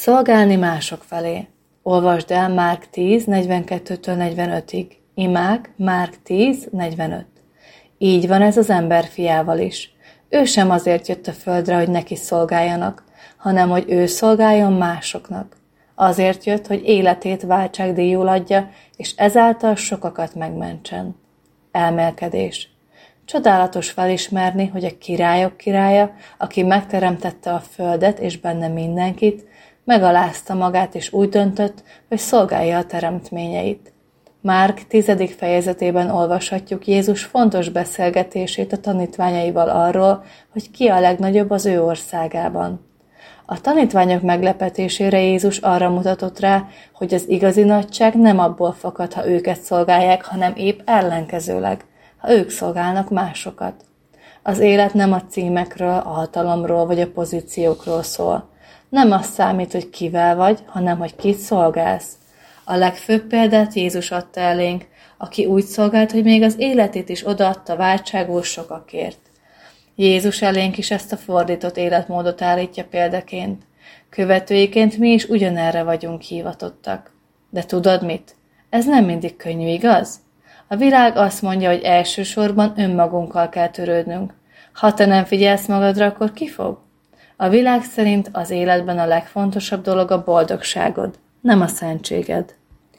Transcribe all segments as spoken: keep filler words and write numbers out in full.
Szolgálni mások felé. Olvasd el Márk tíz, negyvenkettőtől negyvenötig. Imák, Márk tíz, negyvenöt. Így van ez az ember fiával is. Ő sem azért jött a földre, hogy neki szolgáljanak, hanem hogy ő szolgáljon másoknak. Azért jött, hogy életét váltságdíjul adja, és ezáltal sokakat megmentsen. Elmélkedés. Csodálatos felismerni, hogy a királyok királya, aki megteremtette a földet és benne mindenkit, megalázta magát és úgy döntött, hogy szolgálja a teremtményeit. Márk tizedik fejezetében olvashatjuk Jézus fontos beszélgetését a tanítványaival arról, hogy ki a legnagyobb az ő országában. A tanítványok meglepetésére Jézus arra mutatott rá, hogy az igazi nagyság nem abból fakad, ha őket szolgálják, hanem épp ellenkezőleg, ha ők szolgálnak másokat. Az élet nem a címekről, a hatalomról vagy a pozíciókról szól. Nem az számít, hogy kivel vagy, hanem hogy kit szolgálsz. A legfőbb példát Jézus adta elénk, aki úgy szolgált, hogy még az életét is odaadta váltságul sokakért. Jézus elénk is ezt a fordított életmódot állítja példaként. Követőiként mi is ugyanerre vagyunk hivatottak. De tudod mit? Ez nem mindig könnyű, igaz? A világ azt mondja, hogy elsősorban önmagunkkal kell törődnünk. Ha te nem figyelsz magadra, akkor ki fog? A világ szerint az életben a legfontosabb dolog a boldogságod, nem a szentséged.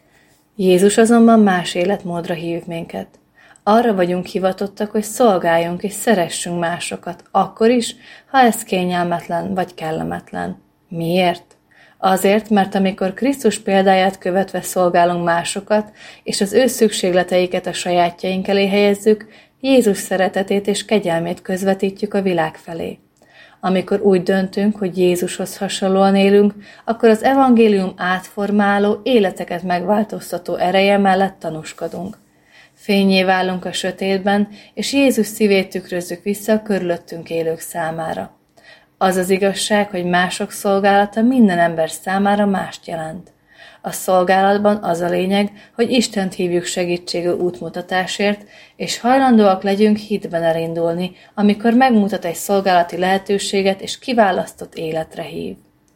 Jézus azonban más életmódra hív minket. Arra vagyunk hivatottak, hogy szolgáljunk és szeressünk másokat, akkor is, ha ez kényelmetlen vagy kellemetlen. Miért? Azért, mert amikor Krisztus példáját követve szolgálunk másokat, és az ő szükségleteiket a sajátjaink elé helyezzük, Jézus szeretetét és kegyelmét közvetítjük a világ felé. Amikor úgy döntünk, hogy Jézushoz hasonlóan élünk, akkor az evangélium átformáló, életeket megváltoztató ereje mellett tanúskodunk. Fénnyé válunk a sötétben, és Jézus szívét tükrözzük vissza a körülöttünk élők számára. Az az igazság, hogy mások szolgálata minden ember számára mást jelent. A szolgálatban az a lényeg, hogy Istent hívjuk segítségül útmutatásért, és hajlandóak legyünk hitben elindulni, amikor megmutat egy szolgálati lehetőséget és kiválasztott életre hív.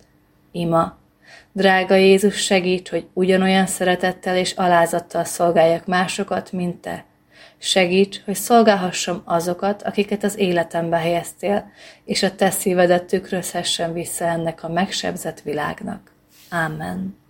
Ima. Drága Jézus, segíts, hogy ugyanolyan szeretettel és alázattal szolgáljak másokat, mint te. Segíts, hogy szolgálhassam azokat, akiket az életembe helyeztél, és a te szívedet tükrözhessen vissza ennek a megsebzett világnak. Ámen.